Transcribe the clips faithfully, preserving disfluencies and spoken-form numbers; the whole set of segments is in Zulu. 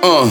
uh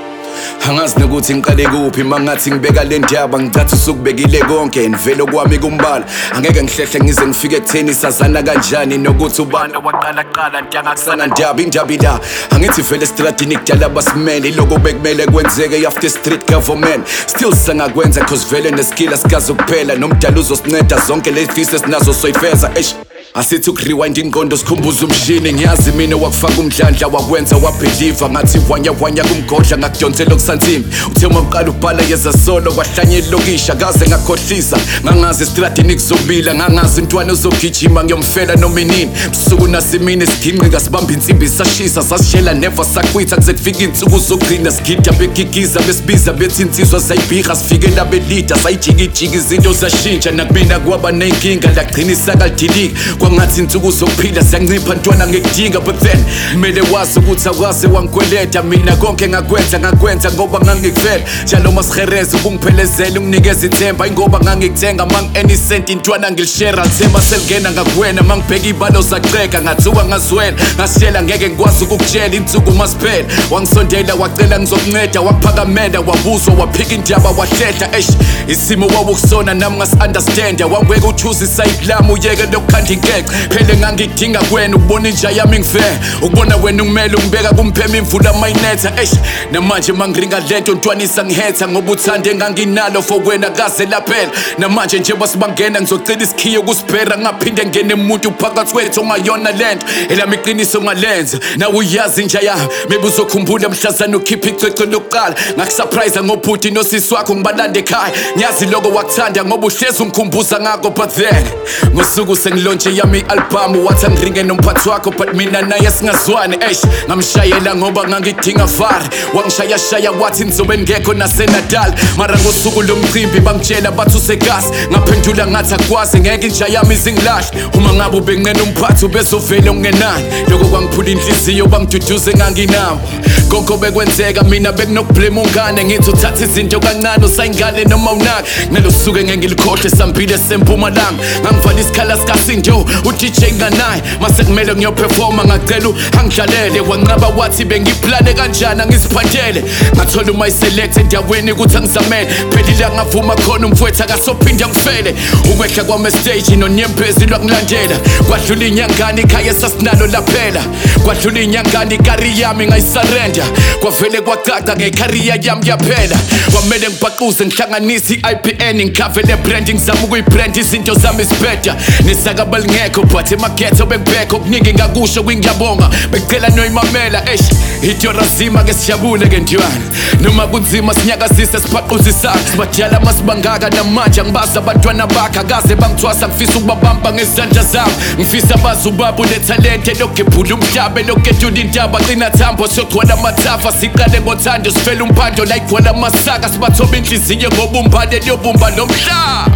Angazi nokuthi ngiqale kuphi mangathi ngibeka le ndaba ngicathi usukubekile konke nivelo kwami kumbala angeke ngihlehle ngize ngifike ekutheni sazana kanjani nokuthi ubani waqala qala ntanga kusana ndaba indaba ila angithi vele estradini kudala basimele iloko bekumele kwenzeke after street government still sangakwenza cause vele neskill asikazi ukuphela nomdala uzosinceda zonke lezi fisa sinazo soyifeza eish asithi ukurewind inqondo sikhumbuza umshini ngiyazi mina wakufaka umdlandla wakwenza wabelieve ngathi wanya wanya kumgodla ngakudonsela okusanzima uthe uma uqala ubhala yeza solo kwahlanye lokisha kaze ngakhohlisa ngangazi estradini kuzobila ngangazi intwana uzogijima ngiyomfela nominini busuku nasimini siginqika sibamba insimbi sashisa sasishela never sakwitha kuze kufika insuku zogcina sigida begigiza besibiza bethi insizwa sayibhiga sifike labelida sayijikijika izinto zashintsha nakumina kwaba nenkinga lagcinisa kalidilika kwangathi insuku zokuphila siyancipha ntwana ngekudinga but then kumele wazi ukuthi akwazi wangikweleta mina konke ngakwenza ngakwenza ngoba ngangikuvela njalo masihereza ukungiphelezela unginikeza ithemba ingoba ngangikuthenga mang any cent intwana ngilishare althemba selingena ngakuwena mangibheka ibalo zaceka ngathuka ngazwela ngasiyela ngeke ngikwazi ukukutshela insuku masiphela wangisondela wacela ngizokunceda waphakamela wabuzwa waphika indaba wahlehla eish isimo wawukusona nami ngasi-understanda wangibeka uthuza isayidi lami uyeke lokukhanda inkece phele ngangikudinga kuwena ukubona inja yami ngifele ukubona wena ungimele ungibeka kumphema imvula mayinetha eish namanje mangiringa lento ntwanisa ngihetha ngoba uthande nganginalo for wena kaze laphela namanje njengoba sibangena ngizocela isikhiye kusibhera ngaphinde ngene umuntu phakathi kwethu ongayona lento elami iqiniso ngalenza nawe uyazi inja yami maybe uzokhumbula mhlazana ukhipha icwecwe lokuqala ngakusurprise ngobhuti nosisi wakho ngibalanda ekhaya ngiyazi lokho wakuthanda ngoba uhlezi ungikhumbuza ngakho but then ngosuku sengilontshe yami i-album wathi angiringe nomphathi wakho but mina naye singazwani eish ngamshayela ngoba ngangidinga fari wangishaya shaya wathi nizobe ngekho naseNatal mara ngosuku lomcimbi bangitshela bathi usegasi ngaphendula ngathi akwazi ngeke inja yami izingilahle uma ngabe ubenqena umphathi ubezovele ungenani lokho kwangiphula inhliziyo bangiduduze nganginawo konke bekwenzeka mina bekunokublame ungane ngithi uthatha izinto kancane usayingane noma unaka ngelosuke ngengilikhohle sambile sempumalanga ngangivala isikhala sikasinjo u-D J nganaye mase kumele ngiyoperforma ngacela angidlalele wanqaba wathi bengiplane kanjani angisiphathele ngathola umayiselect endaweni ukuthi angizamele phelile angavuma khona umfowethu akasophinde angifele ukwehla kwami stage nonyembezi lwangilandela kwadlula inyangane ikhaya sasinalo laphela kwadlula inyangane ikari yami ngayisarenda kwavele kwacaca ngecareer yami yaphela kwamele ngibhaquze ngihlanganise i-I P N ngikhavele branding ngizama ukuyibrand izinto zami zibheda nesakabali ngekho but emakhetho bekubhekho okuningi ngakusho kwingiyabonga becela noyimamela eish idyorazima ke sijabule ke ntwana noma kunzima sinyakazise siphaquzisana sibadala masibangaka namanje angibazi abantwana bakhe akaze bangithwasa ngifisa ukubabamba ngezandla zami ngifisa abazi ubaba unethalente lokugephula umhlaba loketula intaba qina thambo siyogcwala amathafa siqale ngothando sifele umphando la igcwala amasaka sibathoba inhliziyo ngoba umbane liyobumba nomhlaba